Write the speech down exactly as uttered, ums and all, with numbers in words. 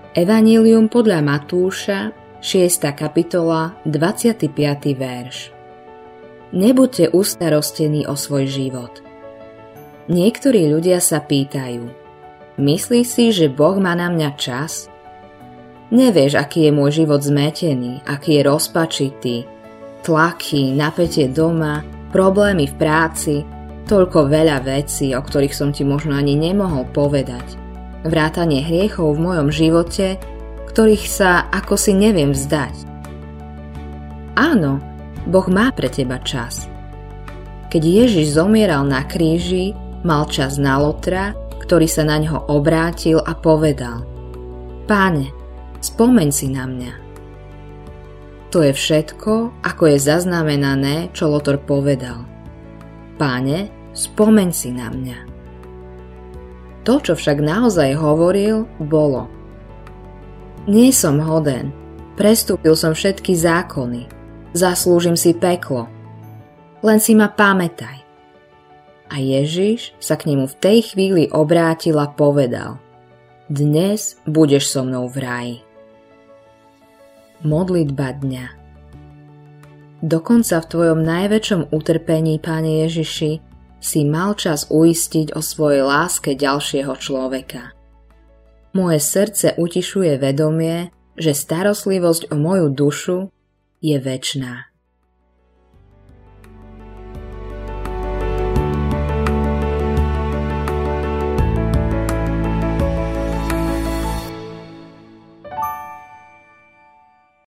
Evanjelium podľa Matúša, šiesta kapitola, dvadsiaty piaty verš. Nebuďte ustarostení o svoj život. Niektorí ľudia sa pýtajú: myslíš si, že Boh má na mňa čas? Nevieš, aký je môj život zmetený, aký je rozpačitý, tlaky, napätie doma, problémy v práci, toľko veľa vecí, o ktorých som ti možno ani nemohol povedať. Vrátanie hriechov v mojom živote, ktorých sa ako si neviem vzdať. Áno, Boh má pre teba čas. Keď Ježiš zomieral na kríži, mal čas na Lotra, ktorý sa na ňo obrátil a povedal: Páne, spomeň si na mňa. To je všetko, ako je zaznamenané, čo Lotor povedal. Páne, spomeň si na mňa. To, čo však naozaj hovoril, bolo: nie som hoden, prestúpil som všetky zákony, zaslúžim si peklo, len si ma pamätaj. A Ježiš sa k nemu v tej chvíli obrátil a povedal: dnes budeš so mnou v ráji. Modlitba dňa. Dokonca v tvojom najväčšom utrpení, Pane Ježiši, si mal čas uistiť o svojej láske ďalšieho človeka. Moje srdce utišuje vedomie, že starostlivosť o moju dušu je večná.